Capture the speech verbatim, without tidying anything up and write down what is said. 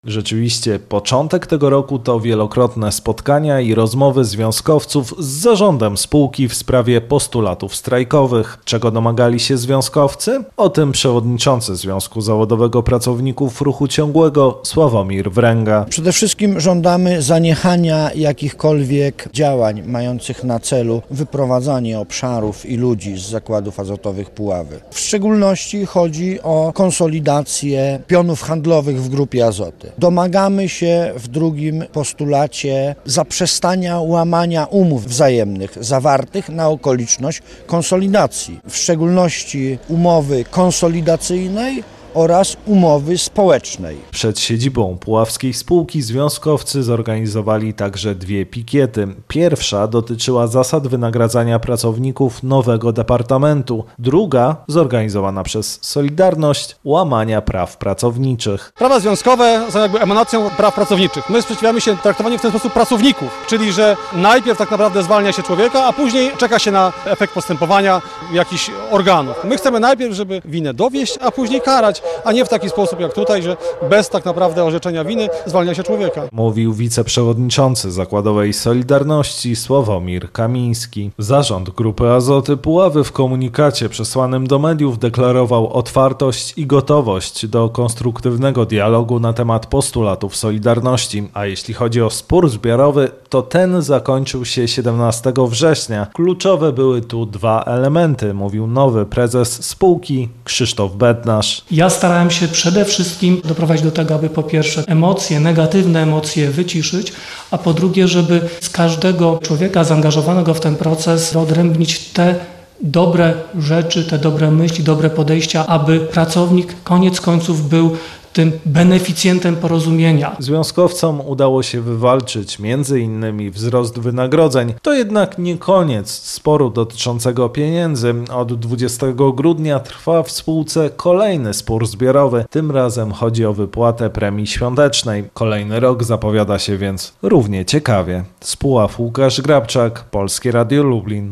Rzeczywiście, początek tego roku to wielokrotne spotkania i rozmowy związkowców z zarządem spółki w sprawie postulatów strajkowych. Czego domagali się związkowcy? O tym przewodniczący Związku Zawodowego Pracowników Ruchu Ciągłego Sławomir Wręga. Przede wszystkim żądamy zaniechania jakichkolwiek działań mających na celu wyprowadzanie obszarów i ludzi z zakładów azotowych Puławy. W szczególności chodzi o konsolidację pionów handlowych w Grupie Azoty. Domagamy się w drugim postulacie zaprzestania łamania umów wzajemnych zawartych na okoliczność konsolidacji, w szczególności umowy konsolidacyjnej oraz umowy społecznej. Przed siedzibą puławskiej spółki związkowcy zorganizowali także dwie pikiety. Pierwsza dotyczyła zasad wynagradzania pracowników nowego departamentu. Druga, zorganizowana przez Solidarność, łamania praw pracowniczych. Prawa związkowe są jakby emanacją praw pracowniczych. My sprzeciwiamy się traktowaniu w ten sposób pracowników, czyli że najpierw tak naprawdę zwalnia się człowieka, a później czeka się na efekt postępowania jakichś organów. My chcemy najpierw, żeby winę dowieść, a później karać, a nie w taki sposób jak tutaj, że bez tak naprawdę orzeczenia winy zwalnia się człowieka. Mówił wiceprzewodniczący Zakładowej Solidarności Sławomir Kamiński. Zarząd Grupy Azoty Puławy w komunikacie przesłanym do mediów deklarował otwartość i gotowość do konstruktywnego dialogu na temat postulatów Solidarności. A jeśli chodzi o spór zbiorowy, to ten zakończył się siedemnastego września. Kluczowe były tu dwa elementy, mówił nowy prezes spółki Krzysztof Bednarz. Ja starałem się przede wszystkim doprowadzić do tego, aby po pierwsze emocje, negatywne emocje wyciszyć, a po drugie, żeby z każdego człowieka zaangażowanego w ten proces wyodrębnić te dobre rzeczy, te dobre myśli, dobre podejścia, aby pracownik koniec końców był tym beneficjentem porozumienia. Związkowcom udało się wywalczyć między innymi wzrost wynagrodzeń. To jednak nie koniec sporu dotyczącego pieniędzy. Od dwudziestego grudnia trwa w spółce kolejny spór zbiorowy. Tym razem chodzi o wypłatę premii świątecznej. Kolejny rok zapowiada się więc równie ciekawie. Z Puław Łukasz Grabczak, Polskie Radio Lublin.